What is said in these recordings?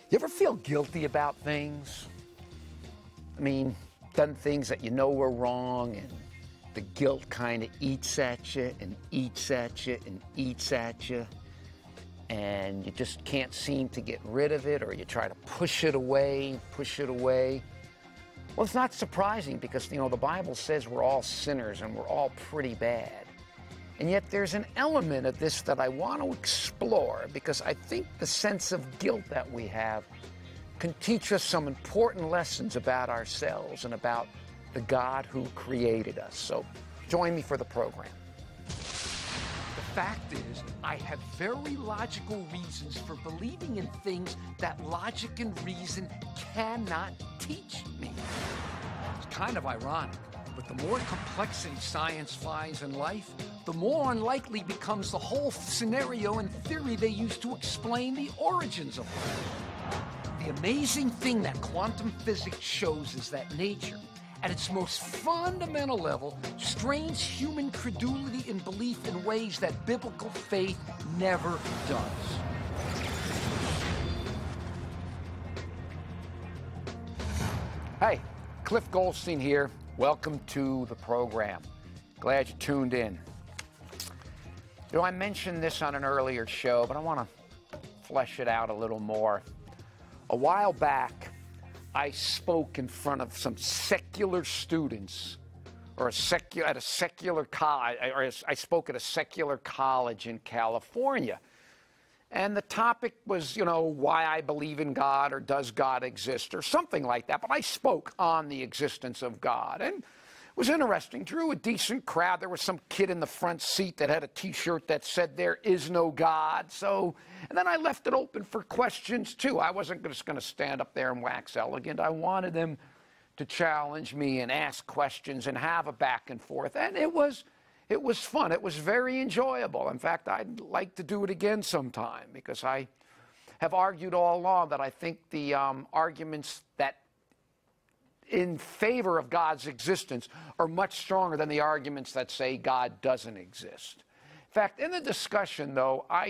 You ever feel guilty about things? I mean, done things that you know were wrong, and the guilt kind of eats at you and eats at you and eats at you, and you just can't seem to get rid of it, or you try to push it away. Well, it's not surprising because, the Bible says we're all sinners and we're all pretty bad. And yet there's an element of this that I want to explore because I think the sense of guilt that we have can teach us some important lessons about ourselves and about the God who created us. So join me for the program. The fact is, I have very logical reasons for believing in things that logic and reason cannot teach me. It's kind of ironic, but the more complexity science finds in life, the more unlikely becomes the whole scenario and theory they use to explain the origins of life. The amazing thing that quantum physics shows is that nature, at its most fundamental level, strains human credulity and belief in ways that biblical faith never does. Hey, Cliff Goldstein here. Welcome to the program. Glad you tuned in. I mentioned this on an earlier show, but I want to flesh it out a little more. A while back, I spoke in front of some secular students, I spoke at a secular college in California. And the topic was, why I believe in God, or does God exist, or something like that. But I spoke on the existence of God. And it was interesting. Drew a decent crowd. There was some kid in the front seat that had a T-shirt that said, "There is no God." And then I left it open for questions, too. I wasn't just going to stand up there and wax elegant. I wanted them to challenge me and ask questions and have a back and forth. And it was fun. It was very enjoyable. In fact, I'd like to do it again sometime because I have argued all along that I think the arguments that in favor of God's existence are much stronger than the arguments that say God doesn't exist. In fact, in the discussion, though, I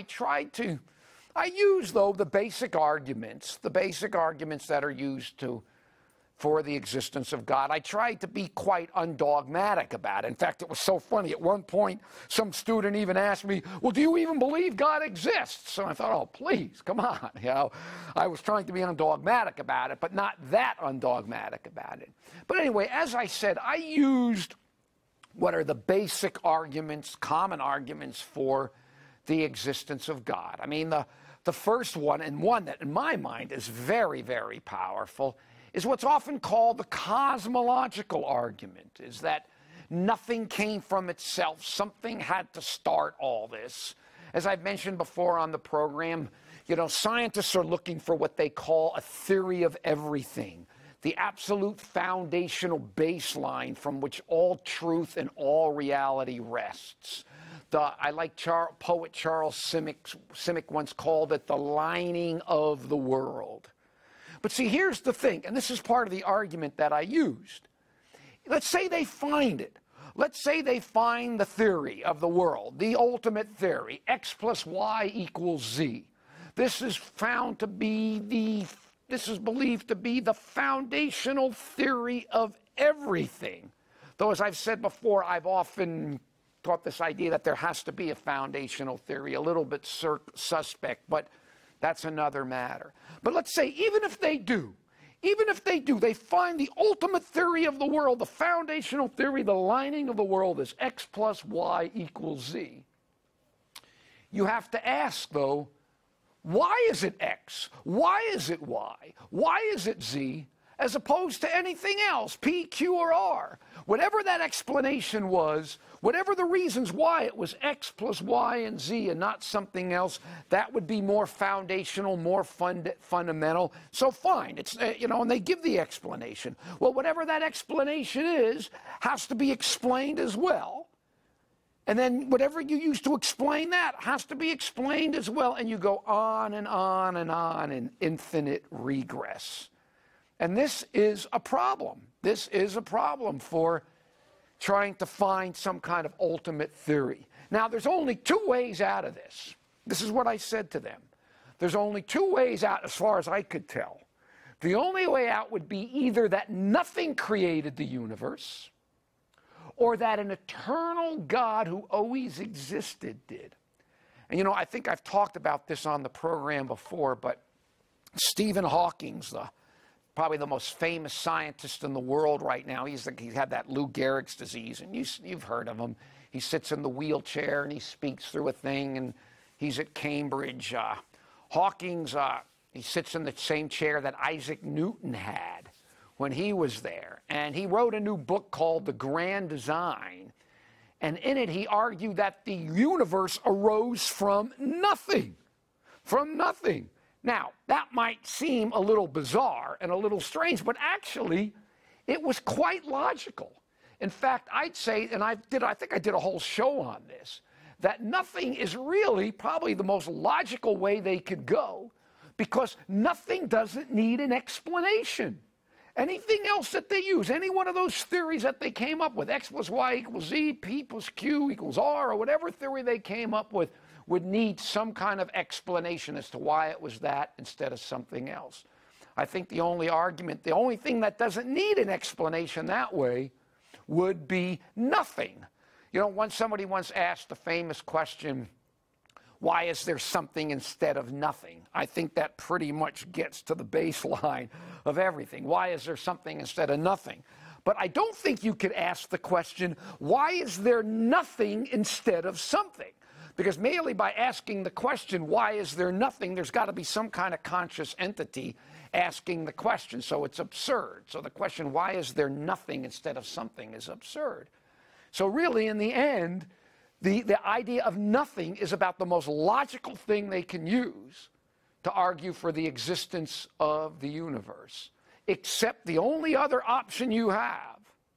use the basic arguments that are used for the existence of God. I tried to be quite undogmatic about it. In fact, it was so funny. At one point, some student even asked me, "Well, do you even believe God exists?" So I thought, oh, please, come on. I was trying to be undogmatic about it, but not that undogmatic about it. But anyway, as I said, I used what are the basic arguments, common arguments for the existence of God. I mean, the first one, and one that in my mind is very, very powerful, is what's often called the cosmological argument, is that nothing came from itself. Something had to start all this. As I've mentioned before on the program, scientists are looking for what they call a theory of everything, the absolute foundational baseline from which all truth and all reality rests. I like poet Charles Simic once called it the lining of the world. But see, here's the thing, and this is part of the argument that I used. Let's say they find it. Let's say they find the theory of the world, the ultimate theory, X plus Y equals Z. This is believed to be the foundational theory of everything. Though, as I've said before, I've often taught this idea that there has to be a foundational theory, a little bit suspect, but that's another matter. But let's say, even if they do, they find the ultimate theory of the world, the foundational theory, the lining of the world is X plus Y equals Z. You have to ask, though, why is it X? Why is it Y? Why is it Z? As opposed to anything else, P, Q, or R. Whatever that explanation was, whatever the reasons why it was X plus Y and Z and not something else, that would be more foundational, more fundamental. So fine, it's and they give the explanation. Well, whatever that explanation is, has to be explained as well. And then whatever you use to explain that has to be explained as well. And you go on and on and on in infinite regress. And this is a problem. This is a problem for trying to find some kind of ultimate theory. Now, there's only two ways out of this. This is what I said to them. there's only two ways out as far as I could tell. The only way out would be either that nothing created the universe, or that an eternal God who always existed did. And you know, I think I've talked about this on the program before, but Stephen Hawking, probably the most famous scientist in the world right now, he's had that Lou Gehrig's disease, and you've heard of him. He sits in the wheelchair and he speaks through a thing, and he's at Cambridge. Hawking's, he sits in the same chair that Isaac Newton had when he was there. And he wrote a new book called The Grand Design. And in it, he argued that the universe arose from nothing. From nothing. Now, that might seem a little bizarre and a little strange, but actually, it was quite logical. In fact, I'd say, and I think I did a whole show on this, that nothing is really probably the most logical way they could go, because nothing doesn't need an explanation. Anything else that they use, any one of those theories that they came up with, X plus Y equals Z, P plus Q equals R, or whatever theory they came up with, would need some kind of explanation as to why it was that instead of something else. I think the only thing that doesn't need an explanation that way would be nothing. You know, somebody once asked the famous question, why is there something instead of nothing? I think that pretty much gets to the baseline of everything. Why is there something instead of nothing? But I don't think you could ask the question, why is there nothing instead of something? Because merely by asking the question, why is there nothing, there's got to be some kind of conscious entity asking the question, so it's absurd. So the question, why is there nothing instead of something, is absurd. So really, in the end, the idea of nothing is about the most logical thing they can use to argue for the existence of the universe. Except the only other option you have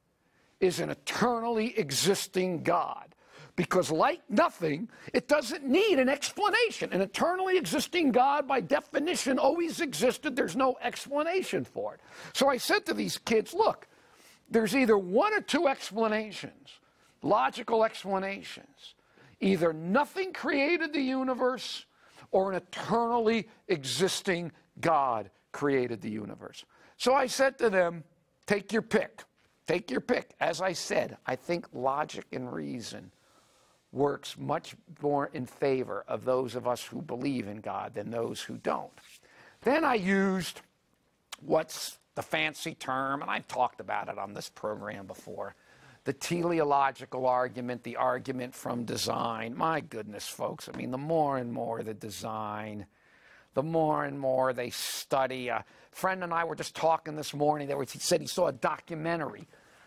is an eternally existing God. Because like nothing, it doesn't need an explanation. An eternally existing God, by definition, always existed. There's no explanation for it. So I said to these kids, look, there's either one or two explanations, logical explanations. Either nothing created the universe, or an eternally existing God created the universe. So I said to them, take your pick. Take your pick. As I said, I think logic and reason works much more in favor of those of us who believe in God than those who don't. Then I used what's the fancy term, and I've talked about it on this program before, the teleological argument, the argument from design. My goodness, folks, I mean, the more and more the design, the more and more they study. A friend and I were just talking this morning. He said he saw a documentary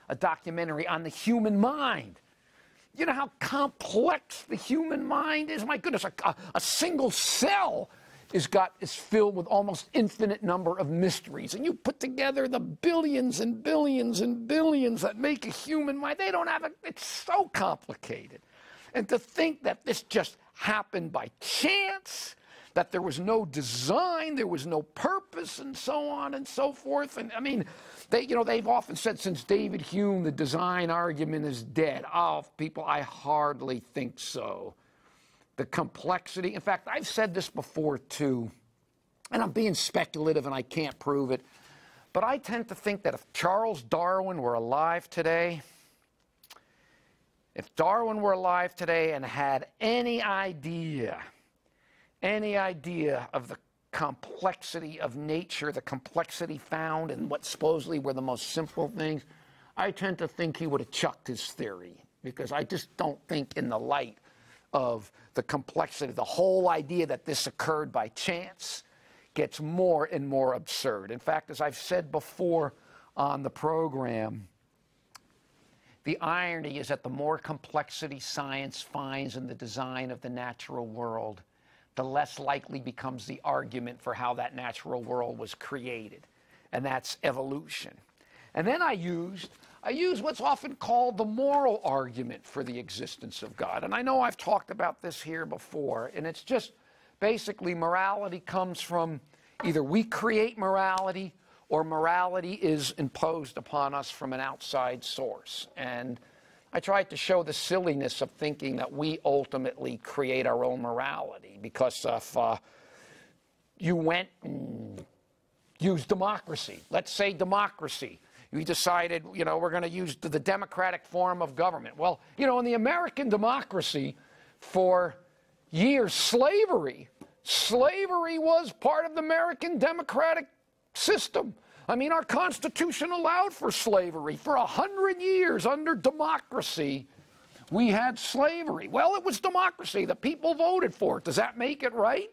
on the human mind. You know how complex the human mind is? My goodness, a single cell is filled with almost infinite number of mysteries. And you put together the billions and billions and billions that make a human mind. It's so complicated. And to think that this just happened by chance, that there was no design, there was no purpose, and so on and so forth. And I mean, they've often said since David Hume, the design argument is dead. Oh, people, I hardly think so. The complexity, in fact, I've said this before too, and I'm being speculative and I can't prove it, but I tend to think that if Charles Darwin were alive today, and had any idea of the complexity of nature, the complexity found in what supposedly were the most simple things, I tend to think he would have chucked his theory, because I just don't think in the light of the complexity, the whole idea that this occurred by chance gets more and more absurd. In fact, as I've said before on the program, the irony is that the more complexity science finds in the design of the natural world, the less likely becomes the argument for how that natural world was created, and that's evolution. And then I used what's often called the moral argument for the existence of God. And I know I've talked about this here before, and it's just basically morality comes from either we create morality or morality is imposed upon us from an outside source. And I tried to show the silliness of thinking that we ultimately create our own morality, because if you went and used democracy. Let's say democracy. You decided, we're going to use the democratic form of government. Well, in the American democracy, for years, slavery was part of the American democratic system. I mean, our Constitution allowed for slavery. For 100 years under democracy, we had slavery. Well, it was democracy. The people voted for it. Does that make it right?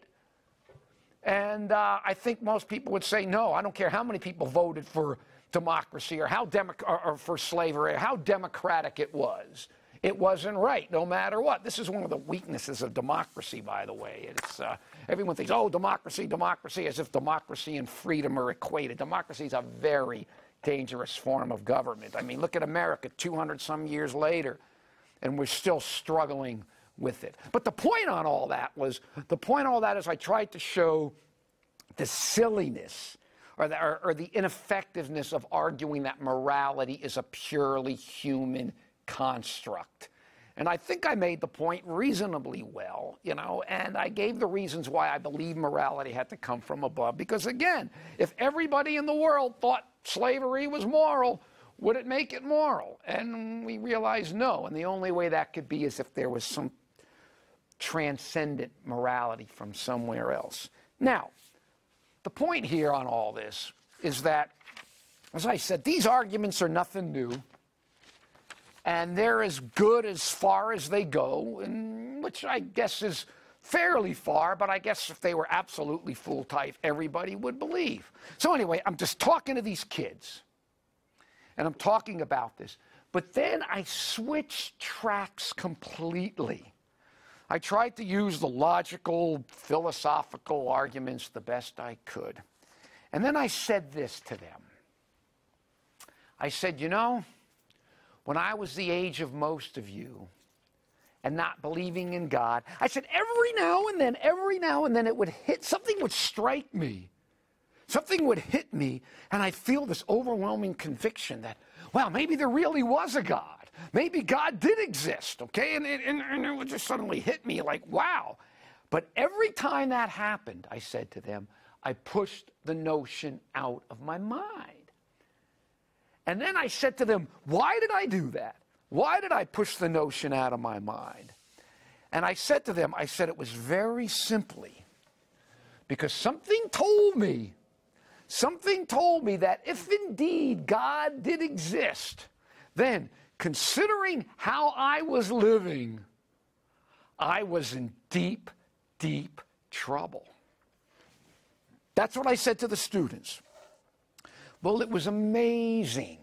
And I think most people would say, no, I don't care how many people voted for democracy or or for slavery or how democratic it was. It wasn't right, no matter what. This is one of the weaknesses of democracy, by the way. It's everyone thinks, oh, democracy, as if democracy and freedom are equated. Democracy is a very dangerous form of government. I mean, look at America 200-some years later, and we're still struggling with it. But the point on all that is I tried to show the silliness or the ineffectiveness of arguing that morality is a purely human construct. And I think I made the point reasonably well, and I gave the reasons why I believe morality had to come from above. Because again, if everybody in the world thought slavery was moral, would it make it moral? And we realized no. And the only way that could be is if there was some transcendent morality from somewhere else. Now, the point here on all this is that, as I said, these arguments are nothing new. And they're as good as far as they go, which I guess is fairly far, but I guess if they were absolutely foolproof, everybody would believe. So anyway, I'm just talking to these kids, and I'm talking about this. But then I switched tracks completely. I tried to use the logical, philosophical arguments the best I could. And then I said this to them. I said, when I was the age of most of you and not believing in God, I said every now and then it would hit, something would strike me. Something would hit me, and I'd feel this overwhelming conviction that, well, maybe there really was a God. Maybe God did exist, okay? And it would just suddenly hit me like, wow. But every time that happened, I said to them, I pushed the notion out of my mind. And then I said to them, why did I do that? Why did I push the notion out of my mind? And I said to them, it was very simply because something told me that if indeed God did exist, then considering how I was living, I was in deep, deep trouble. That's what I said to the students. Well, it was amazing.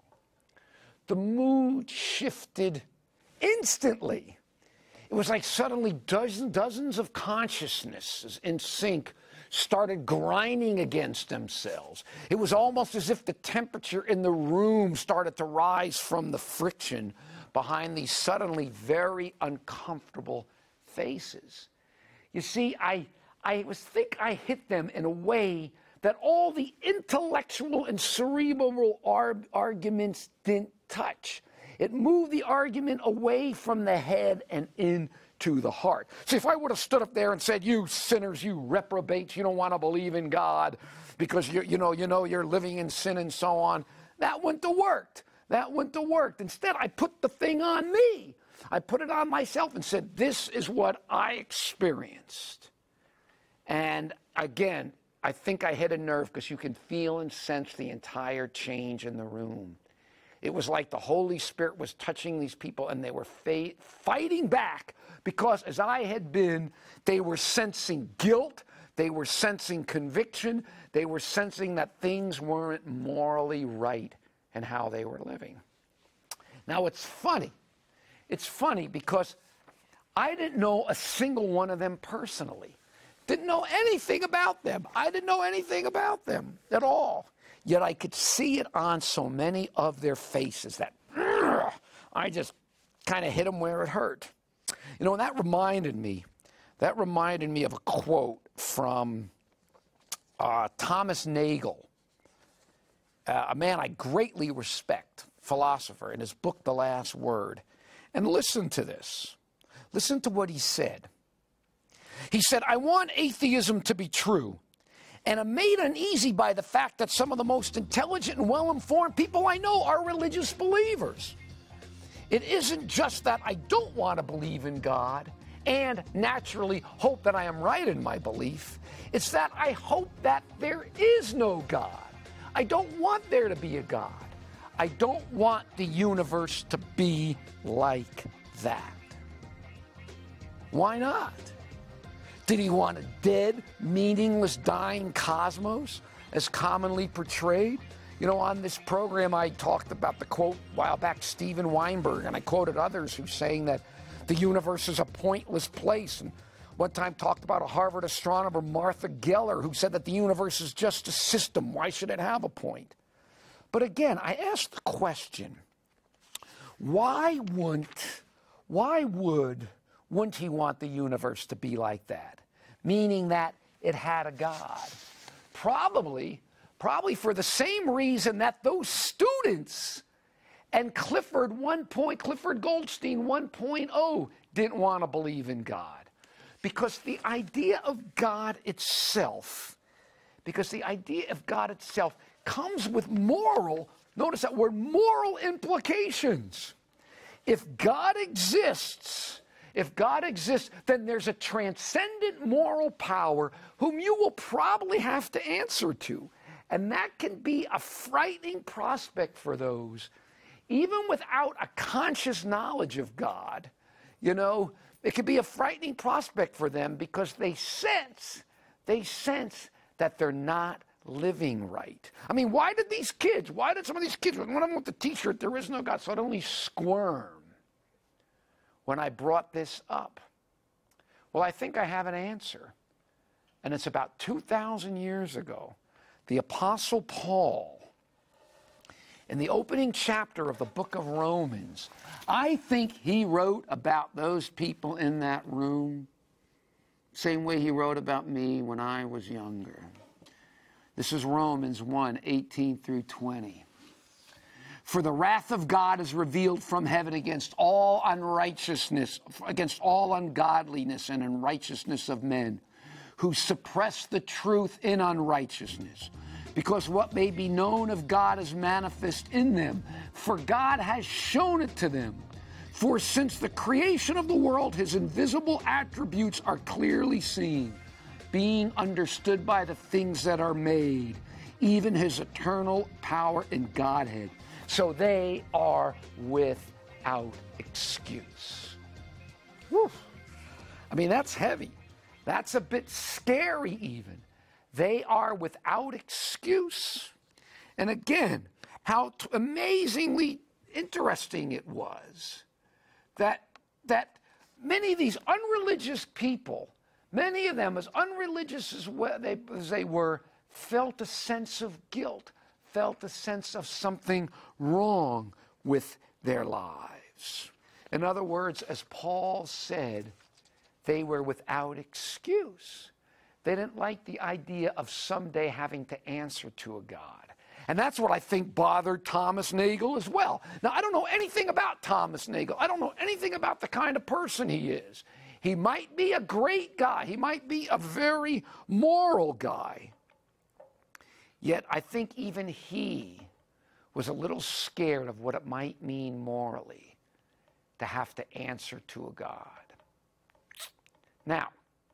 The mood shifted instantly. It was like suddenly dozens of consciousnesses in sync started grinding against themselves. It was almost as if the temperature in the room started to rise from the friction behind these suddenly very uncomfortable faces. You see, I think I hit them in a way that all the intellectual and cerebral arguments didn't touch. It moved the argument away from the head and into the heart. See, if I would have stood up there and said, you sinners, you reprobates, you don't want to believe in God because you're living in sin and so on, that wouldn't have worked. Instead, I put the thing on me. I put it on myself and said, this is what I experienced. And again, I think I hit a nerve because you can feel and sense the entire change in the room. It was like the Holy Spirit was touching these people and they were fighting back because as I had been, they were sensing guilt, they were sensing conviction, they were sensing that things weren't morally right in how they were living. Now it's funny. It's funny because I didn't know a single one of them personally. Didn't know anything about them. I didn't know anything about them at all. Yet I could see it on so many of their faces that I just kind of hit them where it hurt. And that reminded me of a quote from Thomas Nagel, a man I greatly respect, philosopher, in his book, The Last Word. And listen to this. Listen to what he said. He said, I want atheism to be true. And I'm made uneasy by the fact that some of the most intelligent and well-informed people I know are religious believers. It isn't just that I don't want to believe in God and naturally hope that I am right in my belief. It's that I hope that there is no God. I don't want there to be a God. I don't want the universe to be like that. Why not? Did he want a dead, meaningless, dying cosmos, as commonly portrayed? You know, on this program, I talked about the quote a while back, Steven Weinberg, and I quoted others who saying that the universe is a pointless place. And one time talked about a Harvard astronomer, Martha Geller, who said that the universe is just a system. Why should it have a point? But again, I asked the question, why would wouldn't he want the universe to be like that? Meaning that it had a God. Probably for the same reason that those students and Clifford Goldstein 1.0 didn't want to believe in God. Because the idea of God itself comes with moral, notice that word, moral implications. If God exists, then there's a transcendent moral power whom you will probably have to answer to. And that can be a frightening prospect for those, even without a conscious knowledge of God. You know, it can be a frightening prospect for them because they sense that they're not living right. I mean, why did some of these kids, one of them with the t-shirt, "There is no God," suddenly squirm when I brought this up? Well, I think I have an answer. And it's about 2,000 years ago. The Apostle Paul, in the opening chapter of the book of Romans, I think he wrote about those people in that room same way he wrote about me when I was younger. This is Romans 1:18 through 20. "For the wrath of God is revealed from heaven against all unrighteousness, against all ungodliness and unrighteousness of men, who suppress the truth in unrighteousness, because what may be known of God is manifest in them, for God has shown it to them. For since the creation of the world, his invisible attributes are clearly seen, being understood by the things that are made, even his eternal power and Godhead. So they are without excuse." Whew. I mean, that's heavy. That's a bit scary even. They are without excuse. And again, how amazingly interesting it was that many of these unreligious people, many of them as unreligious as they were, felt a sense of guilt, felt a sense of something wrong with their lives. In other words, as Paul said, they were without excuse. They didn't like the idea of someday having to answer to a God. And that's what I think bothered Thomas Nagel as well. Now, I don't know anything about Thomas Nagel. I don't know anything about the kind of person he is. He might be a great guy. He might be a very moral guy. Yet I think even he was a little scared of what it might mean morally to have to answer to a God. Now,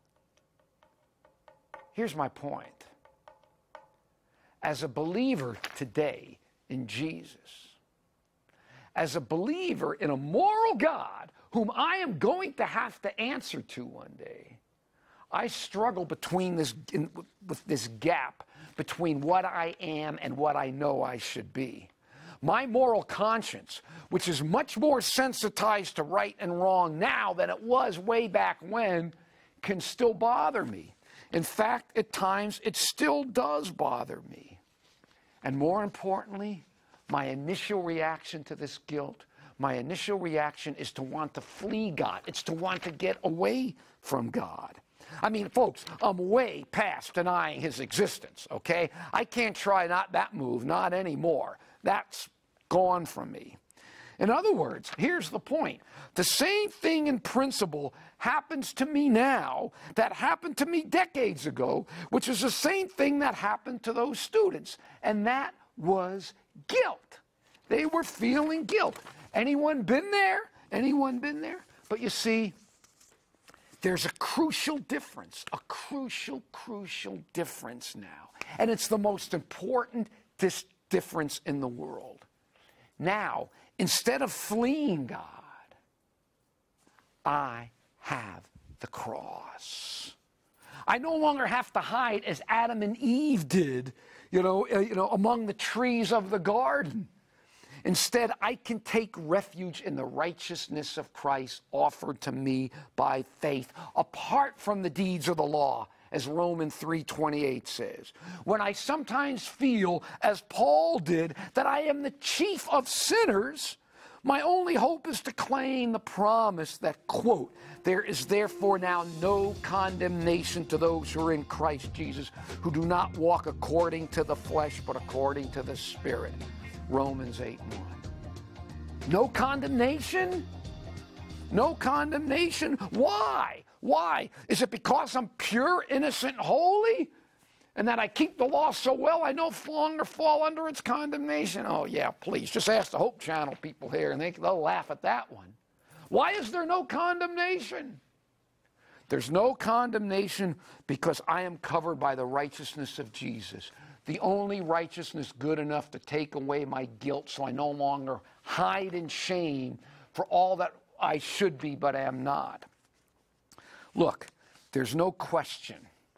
here's my point. As a believer today in Jesus, as a believer in a moral God whom I am going to have to answer to one day, I struggle with this gap between what I am and what I know I should be. My moral conscience, which is much more sensitized to right and wrong now than it was way back when, can still bother me. In fact, at times, it still does bother me. And more importantly, my initial reaction to this guilt, my initial reaction is to want to flee God. It's to want to get away from God. I mean, folks, I'm way past denying his existence, okay? I can't try that move, not anymore. That's gone from me. In other words, here's the point. The same thing in principle happens to me now that happened to me decades ago, which is the same thing that happened to those students, and that was guilt. They were feeling guilt. Anyone been there? Anyone been there? But you see, there's a crucial difference now. And it's the most important difference in the world. Now, instead of fleeing God, I have the cross. I no longer have to hide as Adam and Eve did, among the trees of the garden. Instead, I can take refuge in the righteousness of Christ offered to me by faith, apart from the deeds of the law, as Romans 3:28 says. When I sometimes feel, as Paul did, that I am the chief of sinners, my only hope is to claim the promise that, quote, there is therefore now no condemnation to those who are in Christ Jesus, who do not walk according to the flesh, but according to the Spirit. Romans 8:1. No condemnation? No condemnation? Why? Why? Is it because I'm pure, innocent, holy? And that I keep the law so well I no longer fall under its condemnation? Oh, yeah, please. Just ask the Hope Channel people here, and they'll laugh at that one. Why is there no condemnation? There's no condemnation because I am covered by the righteousness of Jesus. The only righteousness good enough to take away my guilt so I no longer hide in shame for all that I should be but am not. Look, there's no question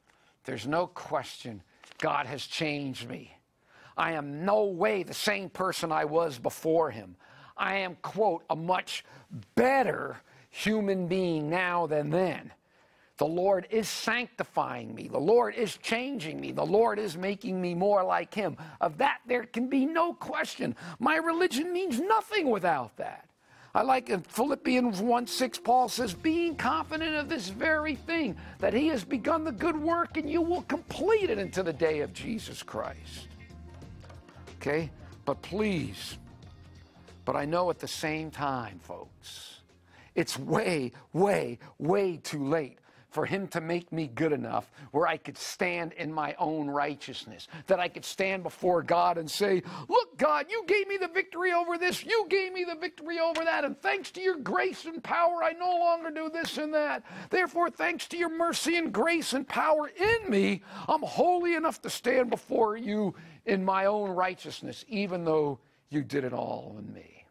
God has changed me. I am no way the same person I was before him. I am, quote, a much better human being now than then. The Lord is sanctifying me. The Lord is changing me. The Lord is making me more like him. Of that, there can be no question. My religion means nothing without that. I like in Philippians 1:6, Paul says, being confident of this very thing, that he has begun the good work and you will complete it until the day of Jesus Christ. Okay? But please, but I know at the same time, folks, it's way, way, way too late for him to make me good enough where I could stand in my own righteousness, that I could stand before God and say, look, God, you gave me the victory over this, you gave me the victory over that, and thanks to your grace and power, I no longer do this and that. Therefore, thanks to your mercy and grace and power in me, I'm holy enough to stand before you in my own righteousness, even though you did it all in me.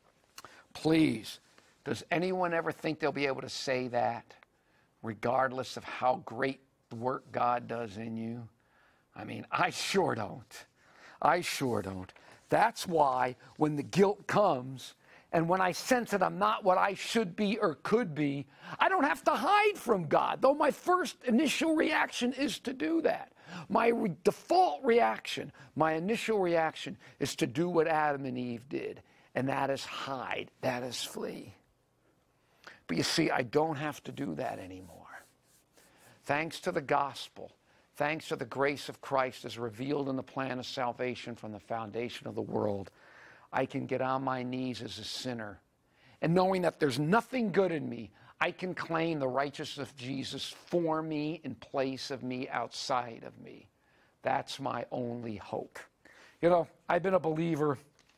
Please, does anyone ever think they'll be able to say that, regardless of how great the work God does in you? I mean, I sure don't. I sure don't. That's why when the guilt comes and when I sense that I'm not what I should be or could be, I don't have to hide from God, though my first initial reaction is to do that. My default reaction, my initial reaction is to do what Adam and Eve did, and that is hide, that is flee. But you see, I don't have to do that anymore. Thanks to the gospel, thanks to the grace of Christ as revealed in the plan of salvation from the foundation of the world, I can get on my knees as a sinner. And knowing that there's nothing good in me, I can claim the righteousness of Jesus for me in place of me, outside of me. That's my only hope. You know, I've been a believer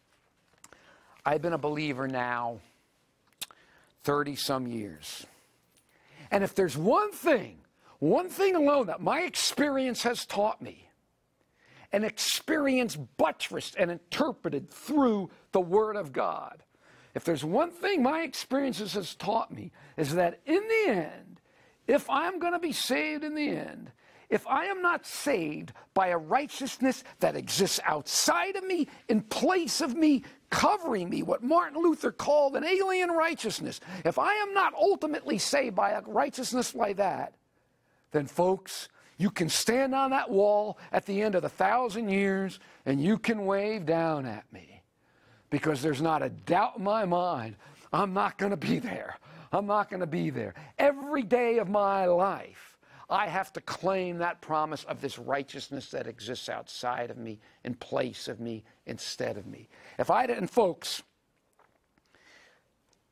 now 30-some years. And if there's one thing alone that my experience has taught me, an experience buttressed and interpreted through the Word of God, if there's one thing my experiences has taught me, is that in the end, if I'm going to be saved in the end, if I am not saved by a righteousness that exists outside of me, in place of me, covering me, what Martin Luther called an alien righteousness, if I am not ultimately saved by a righteousness like that, then folks, you can stand on that wall at the end of 1,000 years and you can wave down at me. Because there's not a doubt in my mind, I'm not going to be there. I'm not going to be there. Every day of my life, I have to claim that promise of this righteousness that exists outside of me, in place of me, instead of me. And folks,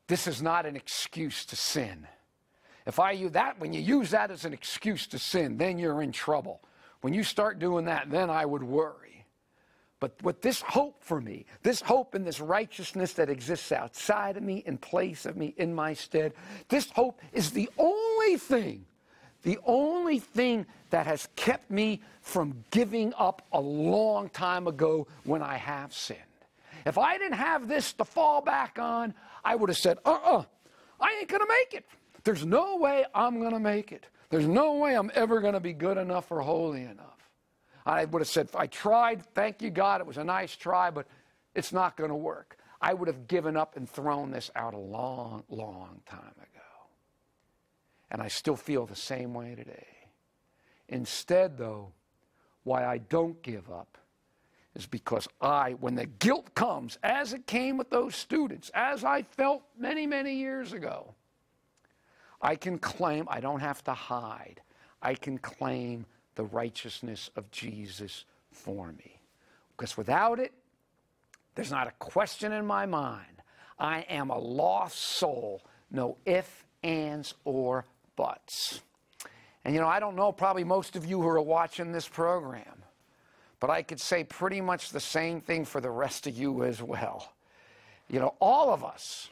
this is not an excuse to sin. If I use that, when you use that as an excuse to sin, then you're in trouble. When you start doing that, then I would worry. But with this hope for me, this hope in this righteousness that exists outside of me, in place of me, in my stead, this hope is the only thing that has kept me from giving up a long time ago when I have sinned. If I didn't have this to fall back on, I would have said, I ain't going to make it. There's no way I'm going to make it. There's no way I'm ever going to be good enough or holy enough. I would have said, I tried, thank you, God, it was a nice try, but it's not going to work. I would have given up and thrown this out a long, long time ago. And I still feel the same way today. Instead, though, why I don't give up is because when the guilt comes, as it came with those students, as I felt many, many years ago, I can claim, I don't have to hide, I can claim the righteousness of Jesus for me. Because without it, there's not a question in my mind. I am a lost soul, no ifs, ands, or buts. And you know, I don't know, probably most of you who are watching this program, but I could say pretty much the same thing for the rest of you as well. You know, all of us,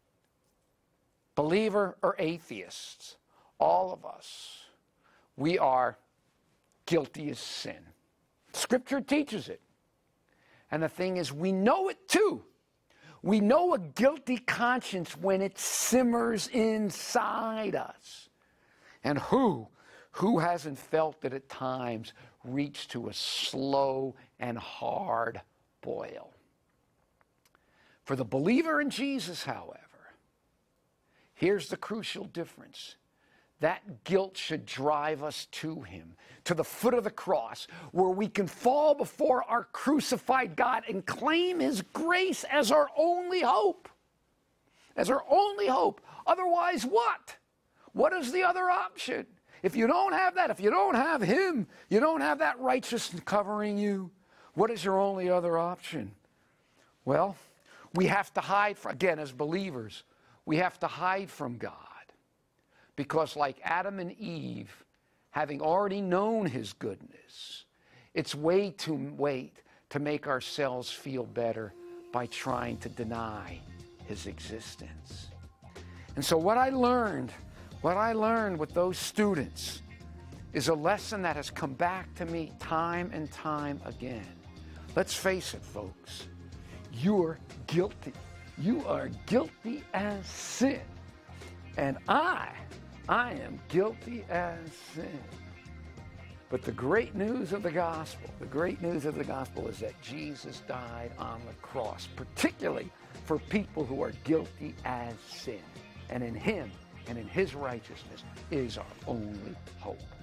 believer or atheists, all of us, we are guilty as sin. Scripture teaches it. And the thing is, we know it too. We know a guilty conscience when it simmers inside us. And who hasn't felt it at times reach to a slow and hard boil? For the believer in Jesus, however, here's the crucial difference. That guilt should drive us to him, to the foot of the cross, where we can fall before our crucified God and claim his grace as our only hope. As our only hope. Otherwise, what? What is the other option? If you don't have that, if you don't have him, you don't have that righteousness covering you, what is your only other option? Well, we have to hide, again, as believers, we have to hide from God. Because like Adam and Eve, having already known his goodness, it's way too late to make ourselves feel better by trying to deny his existence. And so what I learned with those students is a lesson that has come back to me time and time again. Let's face it, folks. You're guilty. You are guilty as sin. And I am guilty as sin. But the great news of the gospel is that Jesus died on the cross, particularly for people who are guilty as sin. And in him and in his righteousness is our only hope.